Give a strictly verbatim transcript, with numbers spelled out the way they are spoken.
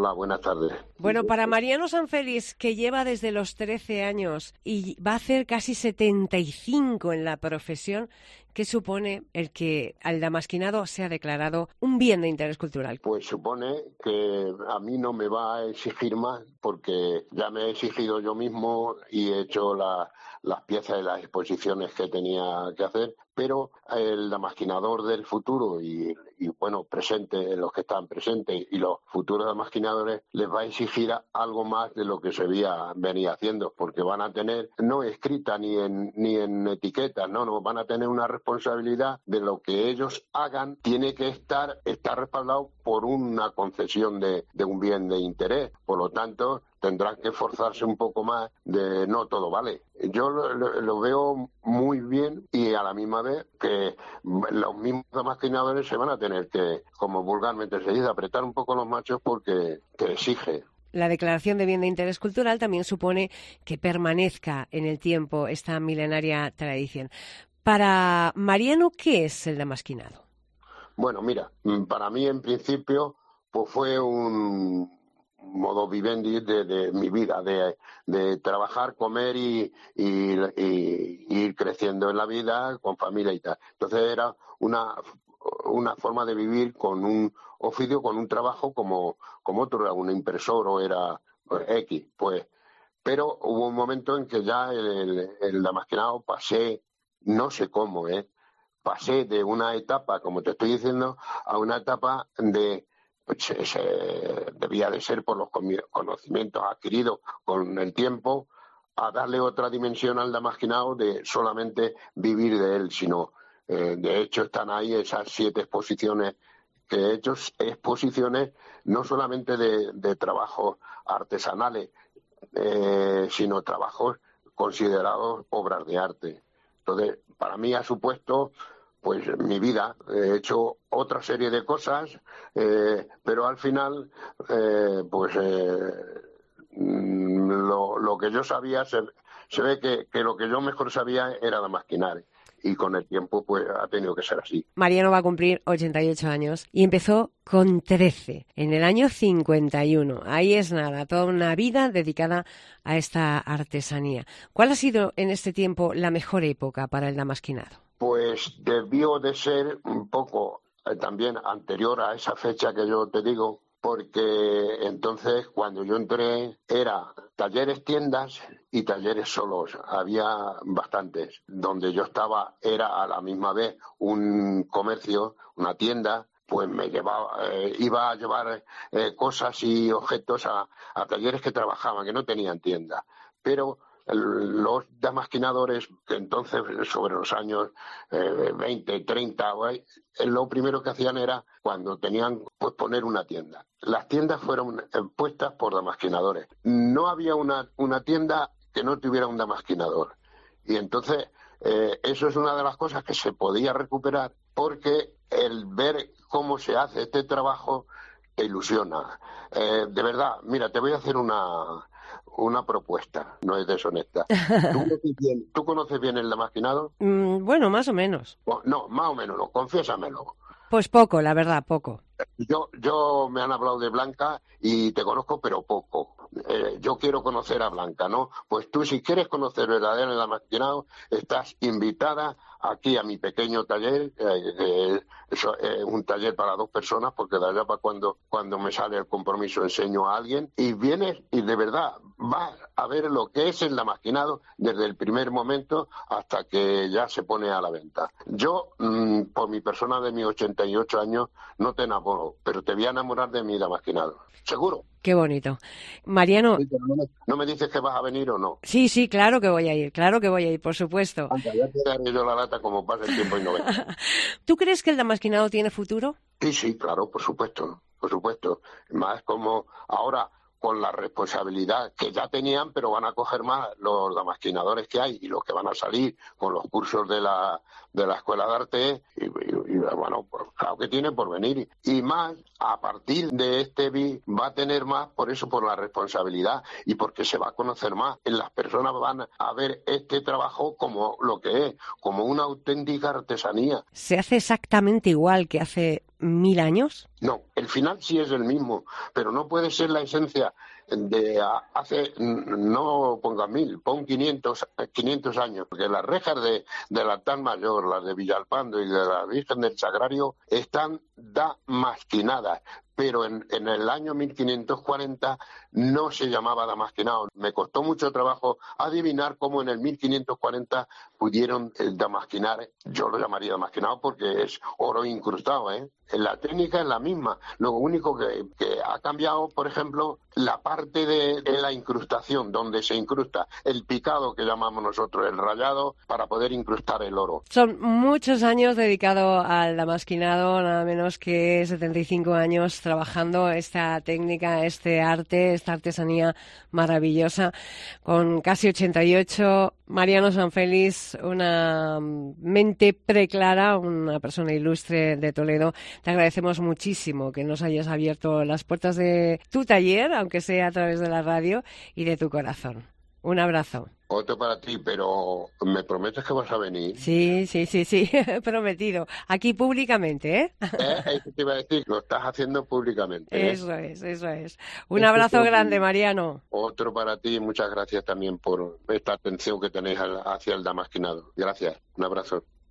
Hola, buenas tardes. Bueno, para Mariano Sanfélix, que lleva desde los trece años y va a hacer casi setenta y cinco en la profesión, ¿qué supone el que el damasquinado sea declarado un bien de interés cultural? Pues supone que a mí no me va a exigir más, porque ya me he exigido yo mismo y he hecho la, las piezas de las exposiciones que tenía que hacer, pero el damasquinador del futuro y, y bueno, presente, los que están presentes y los futuros damasquinadores, les va a exigir algo más de lo que se veía, venía haciendo, porque van a tener, no escrita ni en, ni en etiquetas, no, no, van a tener una responsabilidad de lo que ellos hagan, tiene que estar, estar respaldado por una concesión de, de un bien de interés. Por lo tanto, tendrán que esforzarse un poco más de no todo vale. Yo lo, lo, lo veo muy bien y a la misma vez que los mismos damasquinadores se van a tener que, como vulgarmente se dice, apretar un poco los machos porque que exige. La declaración de bien de interés cultural también supone que permanezca en el tiempo esta milenaria tradición. Para Mariano, ¿qué es el damasquinado? Bueno, mira, para mí en principio pues fue un modo vivendi de, de mi vida, de, de trabajar, comer y, y, y ir creciendo en la vida con familia y tal. Entonces era una, una forma de vivir con un oficio, con un trabajo como, como otro, era un impresor o era X, pues. Pero hubo un momento en que ya el, el damasquinado pasé, no sé cómo, ¿eh? pasé de una etapa, como te estoy diciendo, a una etapa de, pues, se, se, debía de ser por los conocimientos adquiridos con el tiempo, a darle otra dimensión al damasquinado de solamente vivir de él, sino, eh, de hecho, están ahí esas siete exposiciones que he hecho, exposiciones no solamente de, de trabajos artesanales, eh, sino trabajos considerados obras de arte. Entonces, para mí ha supuesto pues mi vida. He hecho otra serie de cosas, eh, pero al final, eh, pues eh, lo, lo que yo sabía, se, se ve que, que lo que yo mejor sabía era damasquinar. Y con el tiempo, pues ha tenido que ser así. Mariano va a cumplir ochenta y ocho años y empezó con trece, en el año cincuenta y uno. Ahí es nada, toda una vida dedicada a esta artesanía. ¿Cuál ha sido en este tiempo la mejor época para el damasquinado? Pues debió de ser un poco eh, también anterior a esa fecha que yo te digo, porque entonces cuando yo entré era talleres, tiendas y talleres solos. Había bastantes. Donde yo estaba era a la misma vez un comercio, una tienda, pues me llevaba, eh, iba a llevar eh, cosas y objetos a, a talleres que trabajaban, que no tenían tienda. Pero los damasquinadores, que entonces sobre los años eh, veinte, treinta, lo primero que hacían era, cuando tenían, pues poner una tienda. Las tiendas fueron puestas por damasquinadores. No había una, una tienda que no tuviera un damasquinador. Y entonces eh, eso es una de las cosas que se podía recuperar, porque el ver cómo se hace este trabajo te ilusiona. Eh, de verdad, mira, te voy a hacer una... una propuesta, no es deshonesta. ¿Tú conoces bien, ¿tú conoces bien el damasquinado? Mm, bueno, más o menos. Oh, no, más o menos no, confiésamelo. Pues poco, la verdad, poco. Yo, yo me han hablado de Blanca y te conozco, pero poco. Eh, yo quiero conocer a Blanca, ¿no? Pues tú, si quieres conocer verdaderamente el damasquinado, estás invitada aquí a mi pequeño taller, eh, eh, eso, eh, un taller para dos personas, porque de allá para cuando, cuando me sale el compromiso enseño a alguien, y vienes y de verdad vas a ver lo que es el damasquinado desde el primer momento hasta que ya se pone a la venta. Yo, mmm, por mi persona de mis ochenta y ocho años, no te enamoro, pero te voy a enamorar de mi damasquinado. ¿Seguro? Qué bonito. Mariano... Sí, pero no, me, ¿no me dices que vas a venir o no? Sí, sí, claro que voy a ir, claro que voy a ir, por supuesto. Anda, ya te daré yo la lata como pasa el tiempo y no vengo. ¿Tú crees que el damasquinado tiene futuro? Sí, sí, claro, por supuesto, por supuesto. Más como ahora, con la responsabilidad que ya tenían, pero van a coger más los damasquinadores que hay y los que van a salir con los cursos de la de la Escuela de Arte, y, y, y bueno, pues claro que tiene por venir. Y más, a partir de este B I va a tener más, por eso, por la responsabilidad y porque se va a conocer más. Las personas van a ver este trabajo como lo que es, como una auténtica artesanía. Se hace exactamente igual que hace mil años? No, el final sí es el mismo, pero no puede ser la esencia de hace, no ponga mil, pon quinientos, quinientos años, porque las rejas de, de la Altar Mayor, las de Villalpando y de la Virgen del Sagrario están damasquinadas, pero en, en el año mil quinientos cuarenta no se llamaba damasquinado. Me costó mucho trabajo adivinar cómo en el mil quinientos cuarenta pudieron eh, damasquinar, yo lo llamaría damasquinado porque es oro incrustado, ¿eh? La técnica es la misma, lo único que, que ha cambiado, por ejemplo, la parte de, de la incrustación, donde se incrusta el picado que llamamos nosotros, el rayado, para poder incrustar el oro. Son muchos años dedicados al damasquinado, nada menos que setenta y cinco años trabajando esta técnica, este arte, esta artesanía maravillosa. Con casi ochenta y ocho, Mariano Sanfelis, una mente preclara, una persona ilustre de Toledo. Te agradecemos muchísimo que nos hayas abierto las puertas de tu taller, aunque sea a través de la radio, y de tu corazón. Un abrazo. Otro para ti, pero ¿me prometes que vas a venir? Sí, sí, sí, sí, prometido. Aquí públicamente, ¿eh? ¿Eh? Eso te iba a decir, lo estás haciendo públicamente. ¿eh? Eso es, eso es. Un abrazo grande, Mariano. Otro para ti, muchas gracias también por esta atención que tenéis hacia el damasquinado. Gracias, un abrazo.